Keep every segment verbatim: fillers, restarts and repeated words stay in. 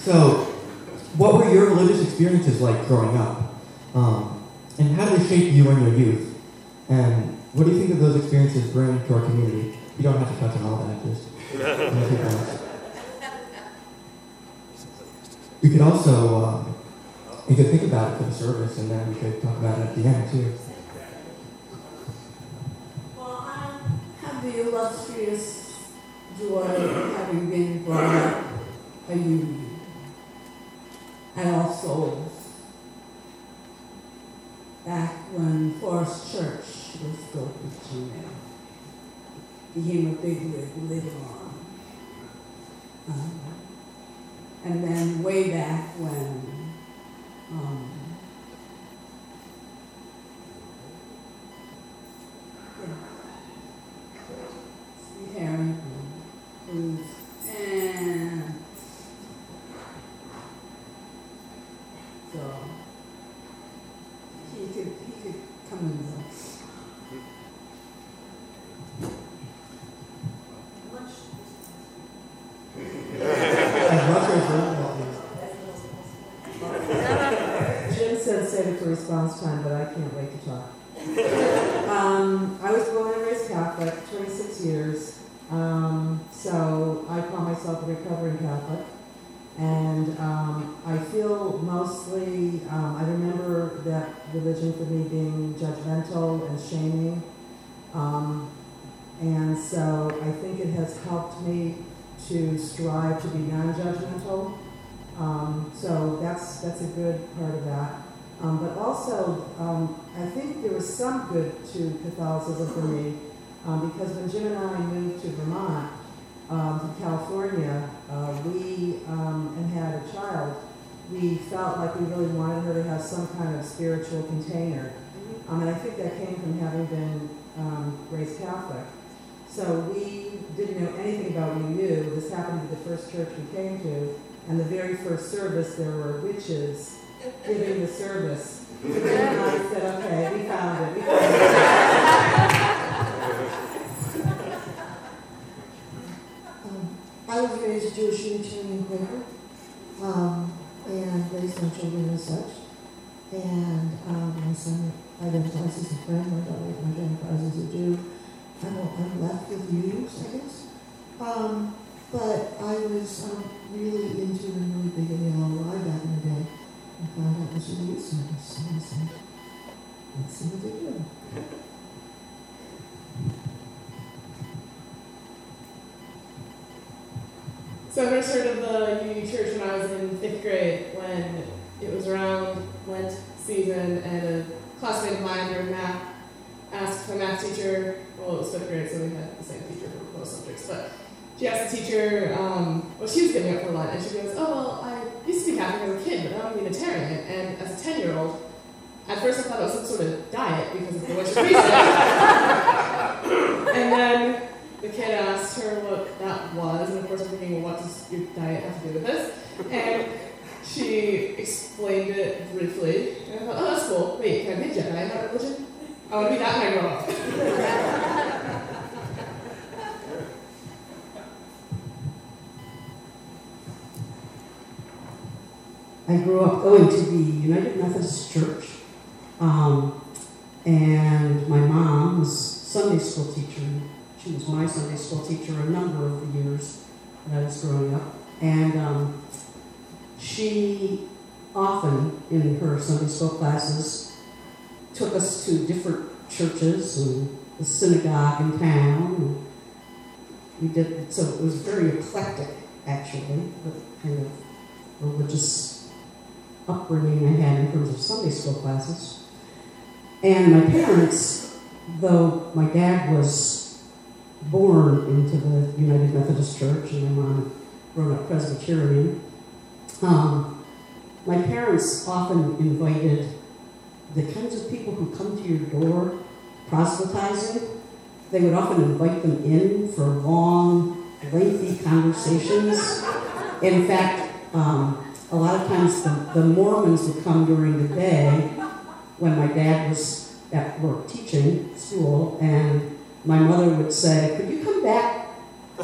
So, what were your religious experiences like growing up? Um, and how did they shape you in your youth? And what do you think of those experiences bring to our community? You don't have to touch on all that, just a few points. We could also, uh, you could think about it for the service, and then we could talk about it at the end, too. Well, I have the illustrious joy of having been brought up a union at All Souls back when Forest Church was built with Gmail. Became a big wig later on. Um, and then way back when um, Steve Harrington, who's and so he could he could come in there. Jim said save it for response time, but I can't wait to talk. um, I was born and raised Catholic, twenty-six years. Um, so I call myself a recovering Catholic. And um, I feel mostly, um, I remember that religion for me being judgmental and shaming. Um, and so I think it has helped me to strive to be non-judgmental. Um, so that's that's a good part of that. Um, but also, um, I think there was some good to Catholicism for me, um, because when Jim and I moved to Vermont, um, from California, uh, we um, and had a child, we felt like we really wanted her to have some kind of spiritual container. Um, and I think that came from having been um, raised Catholic. So we didn't know anything about U U. This happened to be the first church we came to. And the very first service, there were witches giving the service. So then I said, okay, we found it. We found it. um, I was raised Jewish Unitarian Quaker, um, and raised my children as such. And um, my son identifies as a friend, my daughter identifies as a Jew. I'm, I'm left with Jews, I guess. Um, but I was um, really into and really big in the L O I back in the day. I found out it was a youth service, so I said, let's see what they do. So I first heard of the U U Church when I was in fifth grade, when it was around Lent season, and a classmate of mine during math asked my math teacher, well, it was fifth grade, so we had the same teacher for both subjects, but she asked the teacher um, what she was giving up for Lent, and she goes, oh, well, I used to be Catholic as a kid, but now I'm Unitarian. And as a ten-year-old, at first I thought it was some sort of diet because of the way she preached it. And then the kid asked her what that was, and of course I'm thinking, well, what does your diet have to do with this? And she explained it briefly, and I thought, oh, that's cool. Wait, can I be a Jedi in that religion? I want to be that when I grow up. I grew up going to the United Methodist Church, um, and my mom was Sunday school teacher. She was my Sunday school teacher a number of the years that I was growing up, and um, she often, in her Sunday school classes, took us to different churches and the synagogue in town. And we did, so it was very eclectic, actually, the kind of religious upbringing I had in terms of Sunday school classes. And my parents, though my dad was born into the United Methodist Church and my mom grown up Presbyterian, um, my parents often invited the kinds of people who come to your door proselytizing. They would often invite them in for long, lengthy conversations. In fact, um, a lot of times the, the Mormons would come during the day when my dad was at work teaching school, and my mother would say, could you come back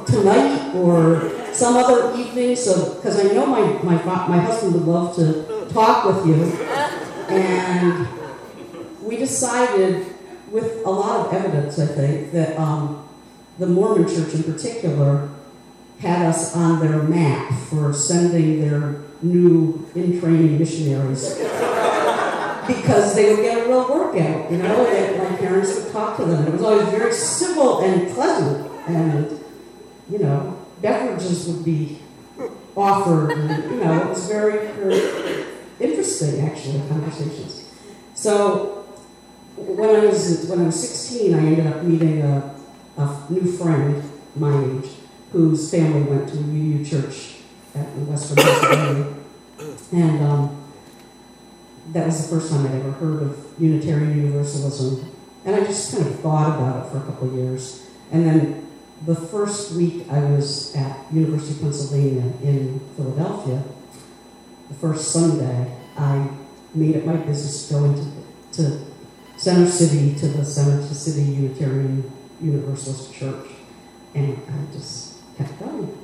tonight or some other evening, so, because I know my, my, fa- my husband would love to talk with you. And we decided, with a lot of evidence, I think, that um, the Mormon Church in particular had us on their map for sending their new in-training missionaries. Because they would get a real workout, you know, and my parents would talk to them. It was always very civil and pleasant, and, you know, beverages would be offered, and, you know, it was very, very interesting, actually, conversations. So, when I was when I was sixteen, I ended up meeting a, a new friend, my age, whose family went to a U U church at, in Western Pennsylvania, and um, that was the first time I'd ever heard of Unitarian Universalism. And I just kind of thought about it for a couple of years. And then the first week I was at University of Pennsylvania in Philadelphia, the first Sunday, I made it my business to go into to Center City, to the Center City Unitarian Universalist Church. And I just kept going.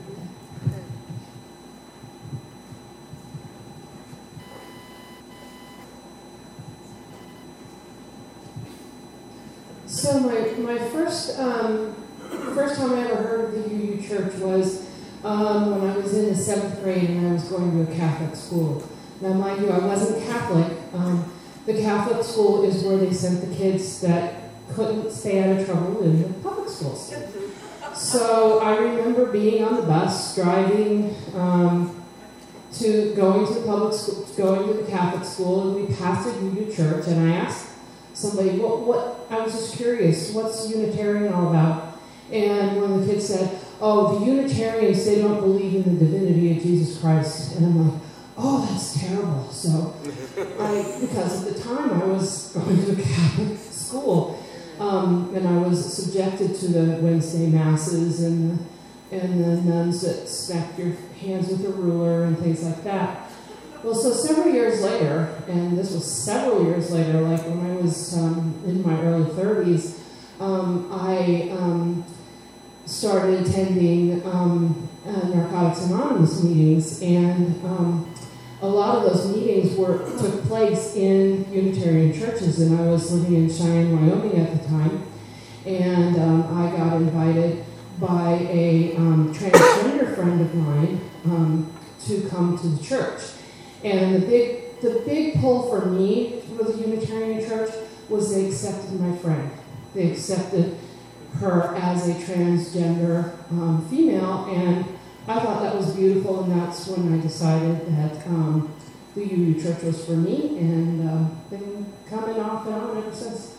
So my, my first um, first time I ever heard of the U U Church was um, when I was in the seventh grade and I was going to a Catholic school. Now, mind you, I wasn't Catholic. Um, the Catholic school is where they sent the kids that couldn't stay out of trouble in the public schools. So I remember being on the bus, driving um, to going to the public school, going to the Catholic school, and we passed a U U church, and I asked somebody, what, what, I was just curious, what's Unitarian all about? And one of the kids said, oh, the Unitarians, they don't believe in the divinity of Jesus Christ. And I'm like, oh, that's terrible. So, I, because at the time I was going to a Catholic school, um, and I was subjected to the Wednesday masses and the, and the nuns that smacked your hands with a ruler and things like that. Well, so several years later, and this was several years later, like when I was um, in my early thirties, um, I um, started attending um, uh, Narcotics Anonymous meetings, and um, a lot of those meetings were took place in Unitarian churches, and I was living in Cheyenne, Wyoming at the time, and um, I got invited by a um, transgender friend of mine um, to come to the church. And the big, the big pull for me for the Unitarian Church was they accepted my friend. They accepted her as a transgender um, female, and I thought that was beautiful. And that's when I decided that um, the U U Church was for me, and uh, been coming off and on ever since.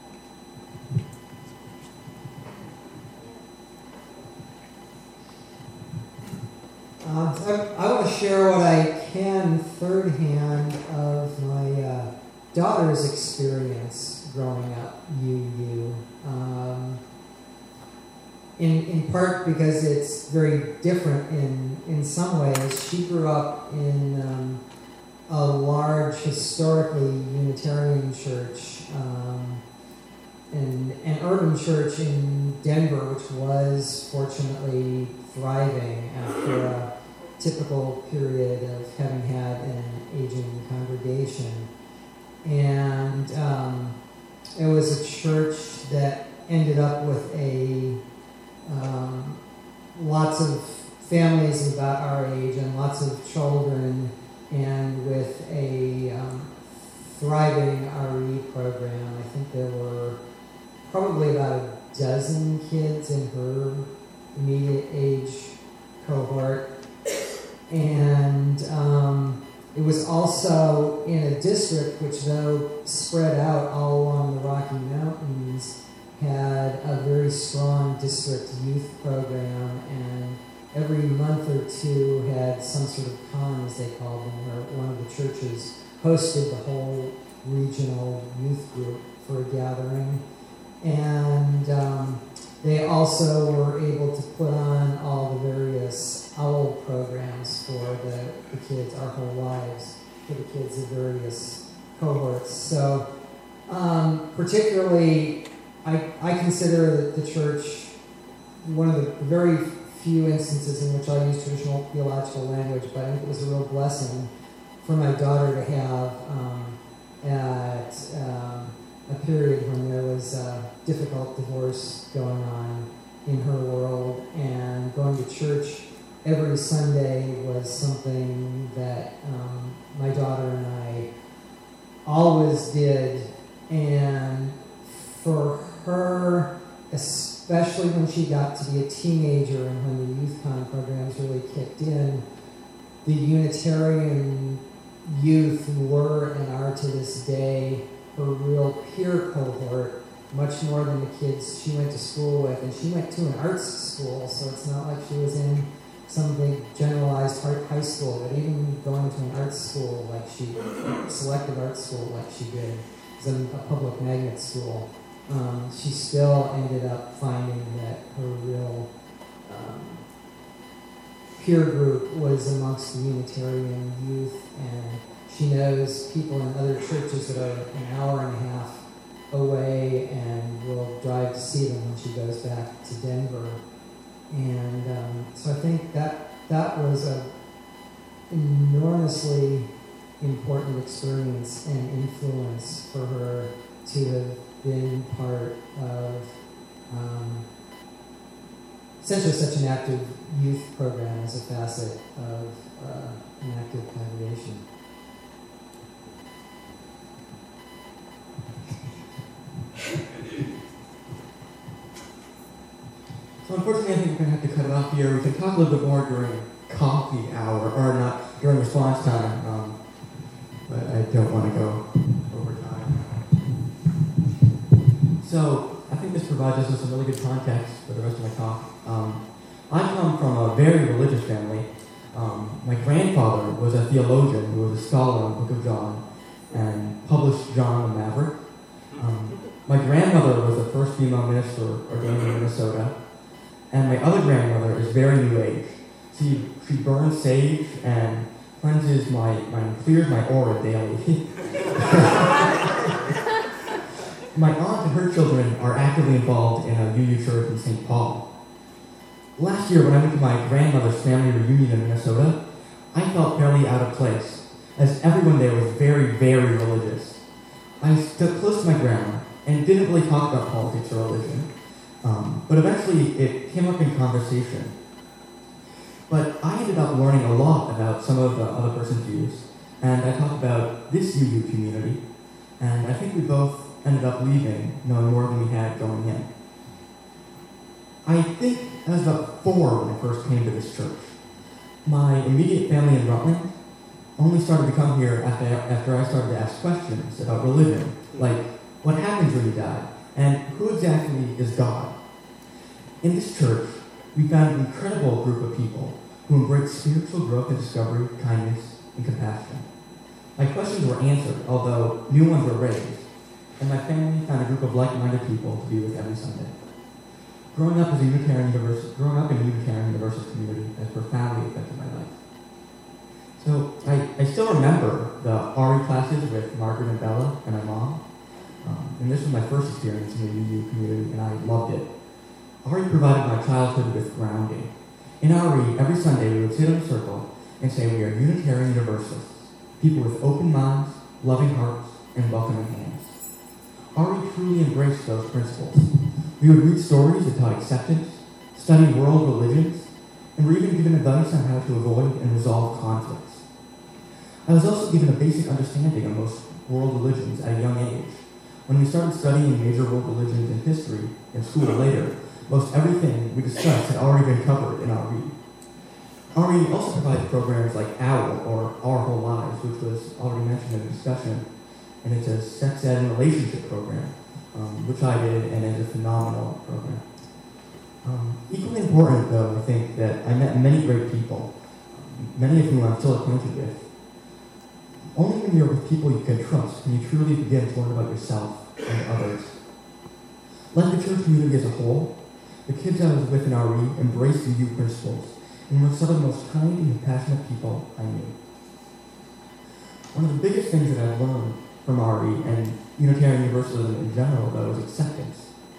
Um, I, I want to share what I can third hand of my uh, daughter's experience growing up U U. Um, in, in part because it's very different in, in some ways. She grew up in um, a large, historically Unitarian church, um, and an urban church in Denver, which was fortunately thriving after a typical period of having had an aging congregation. And um, it was a church that ended up with a um, lots of families about our age and lots of children, and with a um, thriving R E program. I think there were probably about a dozen kids in her immediate age cohort. And um, it was also in a district which, though spread out all along the Rocky Mountains, had a very strong district youth program, and every month or two had some sort of con, as they called them, where one of the churches hosted the whole regional youth group for a gathering. And um, they also were able to put on all the various OWL programs for the, the kids, our whole lives, for the kids of various cohorts. So um, particularly, I, I consider the church one of the very few instances in which I use traditional theological language, but I think it was a real blessing for my daughter to have um, at um, a period when there was a difficult divorce going on in her world, and going to church every Sunday was something that um, my daughter and I always did. And for her, especially when she got to be a teenager and when the youth con programs really kicked in, the Unitarian youth were and are to this day her real peer cohort, much more than the kids she went to school with. And she went to an arts school, so it's not like she was in some big generalized art high school, but even going to an arts school like she, selective arts school like she did, it was a public magnet school, um, she still ended up finding that her real um, peer group was amongst the Unitarian youth, and she knows people in other churches that are an hour and a half away and will drive to see them when she goes back to Denver. And um, so I think that that was a enormously important experience and influence for her to have been part of um, essentially such an active youth program as a facet of uh, an active congregation. So unfortunately, I think we're going to have to cut it off here. We can talk a little bit more during coffee hour, or not, during response time, um, but I don't want to go over time. So I think this provides us with some really good context for the rest of my talk. Um, I come from a very religious family. Um, my grandfather was a theologian who was a scholar in the Book of John and published John the Maverick. Um, my grandmother was the first female minister ordained in Minnesota. And my other grandmother is very New Age. She, she burns sage and cleanses my, my clears my aura daily. My aunt and her children are actively involved in a U U church in Saint Paul. Last year, when I went to my grandmother's family reunion in Minnesota, I felt fairly out of place, as everyone there was very, very religious. I stuck close to my grandma and didn't really talk about politics or religion. Um, but eventually it came up in conversation. But I ended up learning a lot about some of the other person's views, and I talked about this U U community, and I think we both ended up leaving knowing more than we had going in. I think I was about four when I first came to this church. My immediate family in Rutland only started to come here after, after I started to ask questions about religion, like what happens when you die, and who exactly is God? In this church, we found an incredible group of people who embrace spiritual growth and discovery, kindness, and compassion. My questions were answered, although new ones were raised, and my family found a group of like-minded people to be with every Sunday. Growing up as a Unitarian Universalist, growing up in a Unitarian Universalist community has profoundly affected my life. So I, I still remember the R E classes with Margaret and Bella and my mom. Um, and this was my first experience in the U U community, and I loved it. R E provided my childhood with grounding. In R E, every Sunday we would sit in a circle and say we are Unitarian Universalists, people with open minds, loving hearts, and welcoming hands. R E truly embraced those principles. We would read stories that taught acceptance, study world religions, and were even given advice on how to avoid and resolve conflicts. I was also given a basic understanding of most world religions at a young age. When we started studying major world religions in history in school later, most everything we discussed had already been covered in R E. R E also provides programs like OWL, or Our Whole Lives, which was already mentioned in the discussion, and it's a sex ed and relationship program, um, which I did, and it's a phenomenal program. Um, equally important, though, I think that I met many great people, many of whom I'm still acquainted with. Only when you're with people you can trust can you truly begin to learn about yourself and others. Like the church community as a whole, the kids I was with in R E embraced the U principles and were some of the most kind and compassionate people I knew. One of the biggest things that I've learned from R E and Unitarian Universalism in general, though, is acceptance.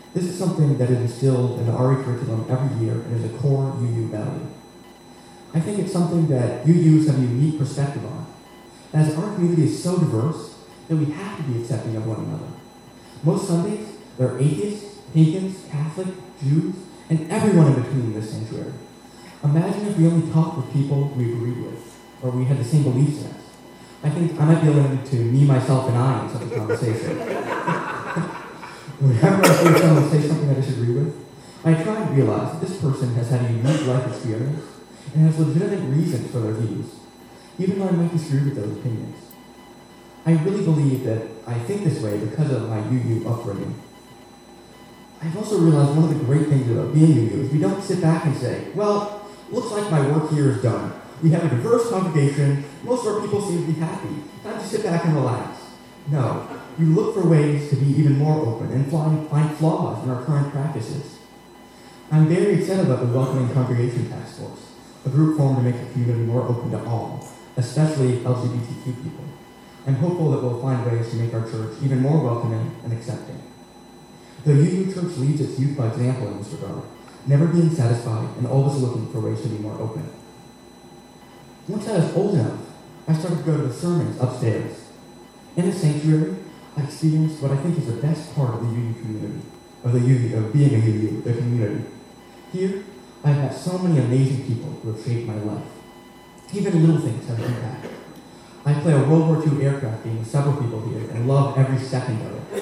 This is something that is instilled in the R E curriculum every year and is a core U U value. I think it's something that U Us have a unique perspective on, as our community is so diverse that we have to be accepting of one another. Most Sundays, there are atheists, pagans, Catholic, Jews, and everyone in between in this sanctuary. Imagine if we only talked with people we agreed with, or we had the same beliefs as. I think I might be limited to me, myself, and I in such a conversation. Whenever I hear someone say something I disagree with, I try to realize that this person has had a unique life experience and has legitimate reasons for their views, even though I might disagree with those opinions. I really believe that I think this way because of my U U upbringing. I've also realized one of the great things about being U U is we don't sit back and say, well, looks like my work here is done. We have a diverse congregation, most of our people seem to be happy. Time to sit back and relax. No, we look for ways to be even more open and find, find flaws in our current practices. I'm very excited about the Welcoming Congregation Task Force, a group formed to make the community more open to all, especially L G B T Q people. I'm hopeful that we'll find ways to make our church even more welcoming and accepting. The U U Church leads its youth by example in this regard, never being satisfied and always looking for ways to be more open. Once I was old enough, I started to go to the sermons upstairs. In the sanctuary, I experienced what I think is the best part of the U U community, of the U U, of being a U U, the community. Here, I've met so many amazing people who have shaped my life. Even little things have an impact. I play a World War Two aircraft game with several people here and love every second of it.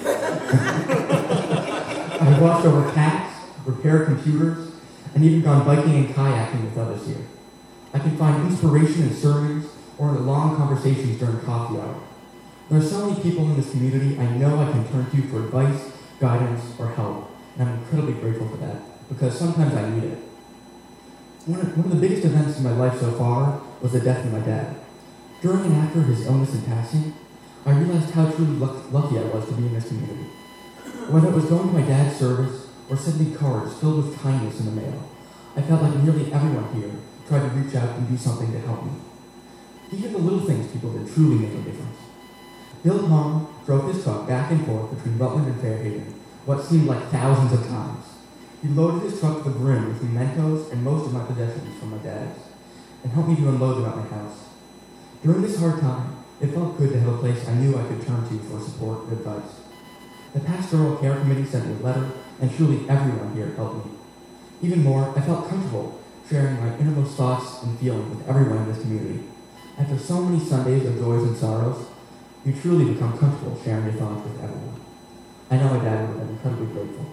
I've watched over cats, repaired computers, and even gone biking and kayaking with others here. I can find inspiration in sermons or in the long conversations during coffee hour. There are so many people in this community I know I can turn to for advice, guidance, or help, and I'm incredibly grateful for that, because sometimes I need it. One of, one of the biggest events in my life so far was the death of my dad. During and after his illness and passing, I realized how truly luck, lucky I was to be in this community. Whether it was going to my dad's service or sending cards filled with kindness in the mail, I felt like nearly everyone here tried to reach out and do something to help me. Even the little things people did truly make a difference. Bill Hong drove his truck back and forth between Rutland and Fairhaven, what seemed like thousands of times. He loaded his truck to the brim with mementos and most of my possessions from my dad's, and helped me to unload them at my house. During this hard time, it felt good to have a place I knew I could turn to for support and advice. The Pastoral Care Committee sent me a letter, and truly everyone here helped me. Even more, I felt comfortable sharing my innermost thoughts and feelings with everyone in this community. After so many Sundays of joys and sorrows, you truly become comfortable sharing your thoughts with everyone. I know my dad would have been incredibly grateful.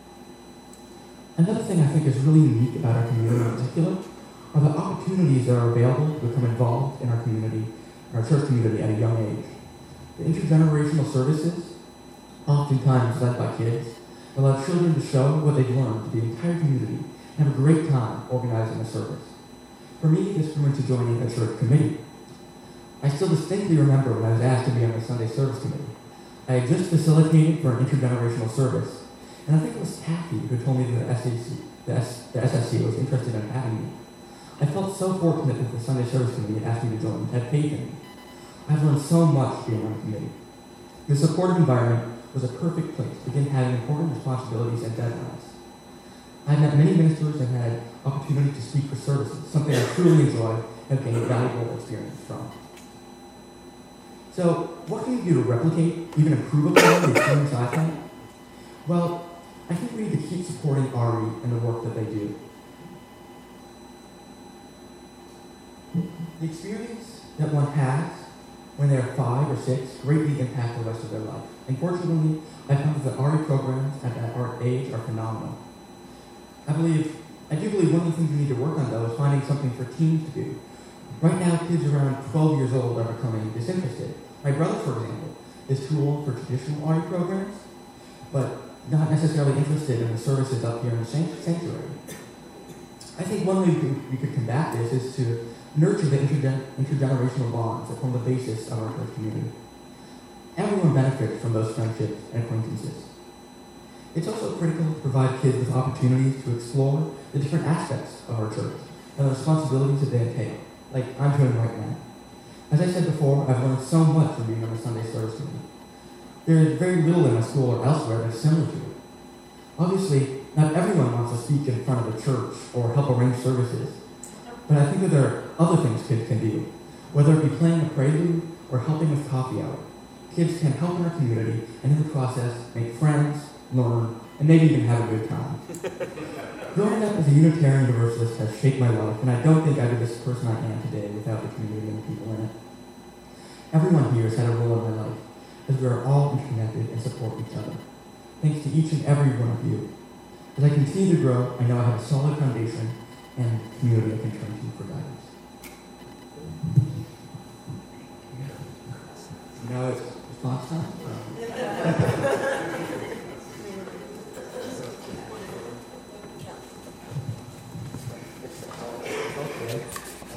Another thing I think is really unique about our community in particular are the opportunities that are available to become involved in our community, our church community at a young age. The intergenerational services, oftentimes led by kids, allow children to show what they've learned to the entire community and have a great time organizing a service. For me, this grew into joining a church committee. I still distinctly remember when I was asked to be on the Sunday service committee. I had just facilitated for an intergenerational service, and I think it was Kathy who told me that the S A C, the, S, the S S C was interested in having me. I felt so fortunate that the Sunday service committee had asked me to join and had faith in me. I've learned so much being on the committee. The supportive environment was a perfect place to begin having important responsibilities and deadlines. I met many ministers and had opportunity to speak for services, something I truly enjoyed and gained valuable experience from. So, what can we do to replicate, even improve upon the experience I've had? Well, I think we need to keep supporting R E and the work that they do. The experience that one has when they are five or six greatly impact the rest of their life. And fortunately, I found that R E programs at that art age are phenomenal. I believe, I do believe one of the things we need to work on, though, is finding something for teens to do. Right now, kids around twelve years old are becoming disinterested. My brother, for example, is too old for traditional R E programs, but not necessarily interested in the services up here in the sanctuary. I think one way we could, we could combat this is to nurture the intergen- intergenerational bonds that form the basis of our church community. Everyone benefits from those friendships and acquaintances. It's also critical to provide kids with opportunities to explore the different aspects of our church and the responsibilities that they entail, like I'm doing right now. As I said before, I've learned so much from being on the Sunday service committee. There is very little in my school or elsewhere that's similar to it. Obviously, not everyone wants to speak in front of a church or help arrange services, but I think that there are other things kids can do, whether it be playing a prelude or helping with coffee hour. Kids can help in our community and in the process make friends, learn, and maybe even have a good time. Growing up as a Unitarian Universalist has shaped my life, and I don't think I'd be this person I am today without the community and the people in it. Everyone here has had a role in my life, as we are all interconnected and support each other. Thanks to each and every one of you. As I continue to grow, I know I have a solid foundation and community I can turn to for guidance. Now it's response time.